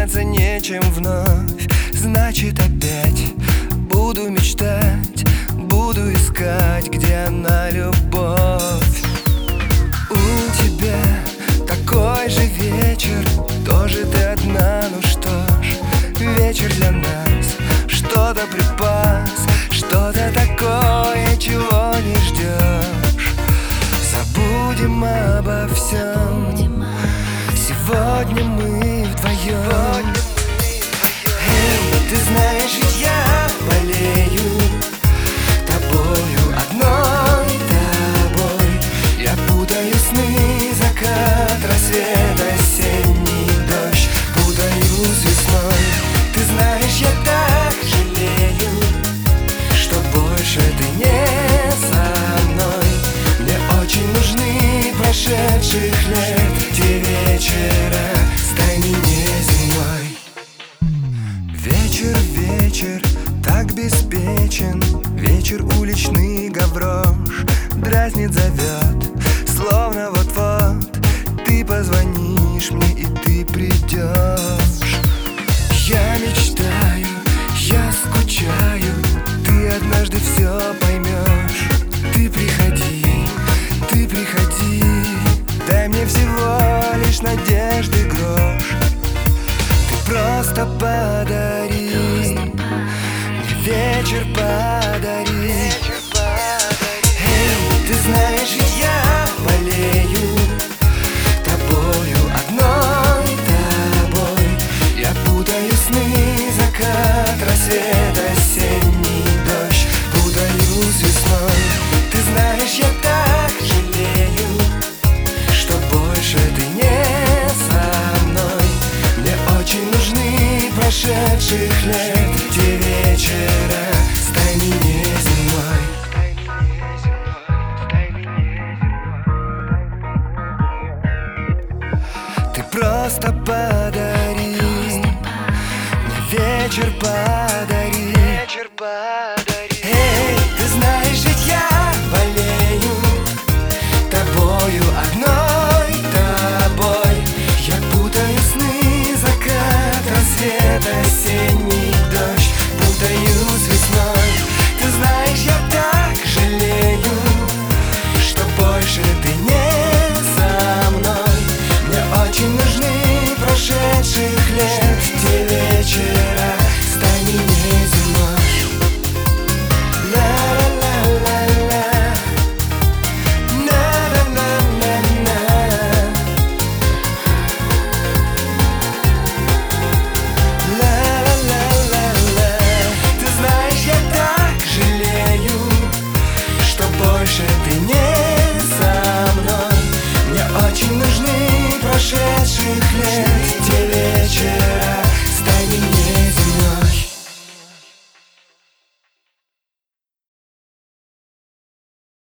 заняться нечем вновь. Значит, опять буду мечтать, буду искать, где она, любовь. У тебя такой же вечер, тоже ты одна, ну что ж, вечер для нас что-то припас, что-то такое, чего не ждешь. Забудем обо всем, сегодня мы вдвоем. Ты знаешь, ведь я болею тобою, одной тобой. Я путаю сны, закат, рассвет, осенний дождь, путаю с весной. Ты знаешь, я так жалею, что больше ты не со мной. Мне очень нужны прошедших лет те вечера с тайной неземной. Вечер, вечер, так беспечен, вечер уличный гаврош дразнит, зовет, словно вот-вот ты позвонишь мне и ты придешь. Я мечтаю, я скучаю, ты однажды все поймешь. Ты приходи, дай мне всего лишь надежды грош. Ты просто подари мне вечер, подари. Эй, ты знаешь, ведь я болею тобою, одной тобой. Я путаю сны, закат, рассвет, осенний дождь, путаю с весной. Ты знаешь, я так жалею, что больше ты не со мной. Мне очень нужны прошедших лет те вечера с тайной неземной. Ты просто подари мне вечер, подари. Эй, ты знаешь, ведь я болею тобою, одной тобой. Я путаю сны, закат, рассвет, осенний дождь, путаю с весной. Ты знаешь, я так жалею, что больше ты не со мной. Мне очень нужны прошедших лет те вечера с тайной неземной. Больше ты не со мной. Мне очень нужны прошедших лет те вечера